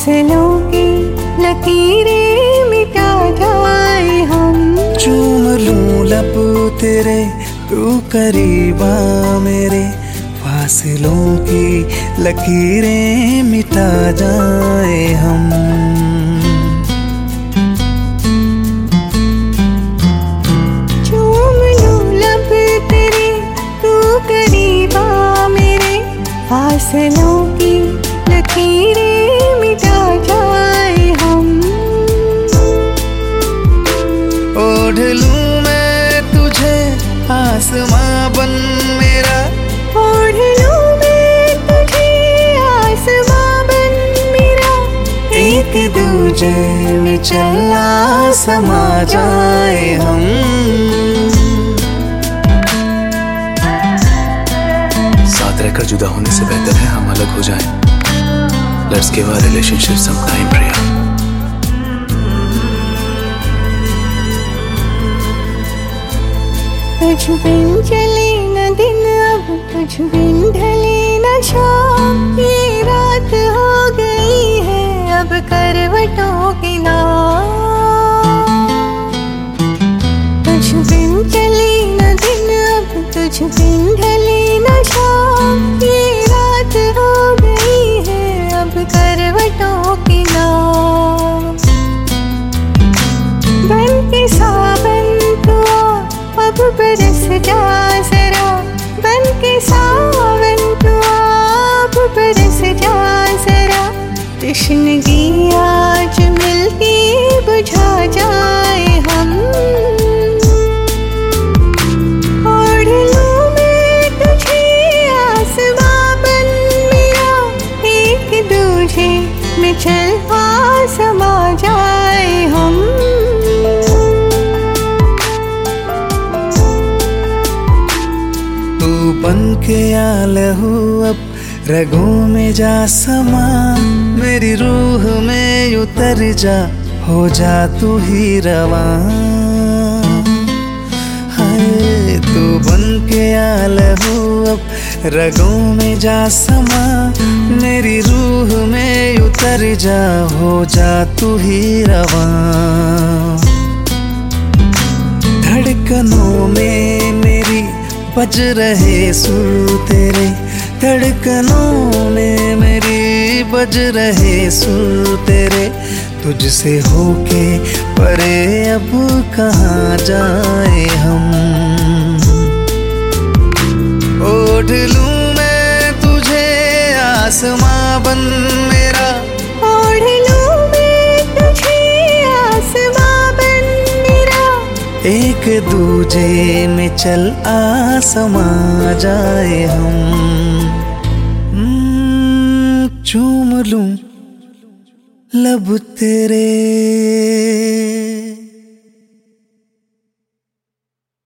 फासलों की लकीरें मिटा जाए हम। चूम लूं लब तेरे, तू करीबा मेरे, फासलों की लकीरें मिटा जाए हम। चूम लूं लब तेरे, तू करीबा मेरे, फासलों की लकीरें मिटा जाए हम। ओढ़ लूं मैं तुझे आसमां बन मेरा, ओढ़ लूं मैं तुझे आसमां बन मेरा, एक दूजे में चलना समा जाए हम। साथ रहकर जुदा होने से बेहतर है हम अलग हो जाएं। Let's give our relationship some time, Priya. तुझ बिन चले न दिन अब, तुझ बिन ढले न शाम, ये रात हो गई है अब करवटों की नाव। तुझ बिन चले न दिन अब, तुझ बिन ढले न शाम, ये रात हो गई है अब करवटों की नाव। बन के सावन तू अब बरस जा जरा, बन के सावन तू अब बरस जा जरा, तृष्णगी आज मिलके बुझा जाए हम। ओढ़ लूं मैं तुझे आसमां बन मेरा, एक दूजे में चल समा जाए हम। बन के आ लहू अब रगों में जा समा, मेरी रूह में उतर जा, हो जा तू ही रवा। हाय तू बन के आ लहू अब रगों में जा समा, मेरी रूह में उतर जा, हो जा तू ही रवा। धड़कनों में मेरी बज रहे सुर तेरे, धड़कनों में मेरी बज रहे सुर तेरे, तुझसे होके परे अब कहाँ जाए हम। ओढ़ लूं मैं तुझे आसमां बन मेरा, ओढ़ लूं मैं तुझे आसमां बन मेरा, एक दूजे में चल समा जाए हम। चूम लूं लब तेरे।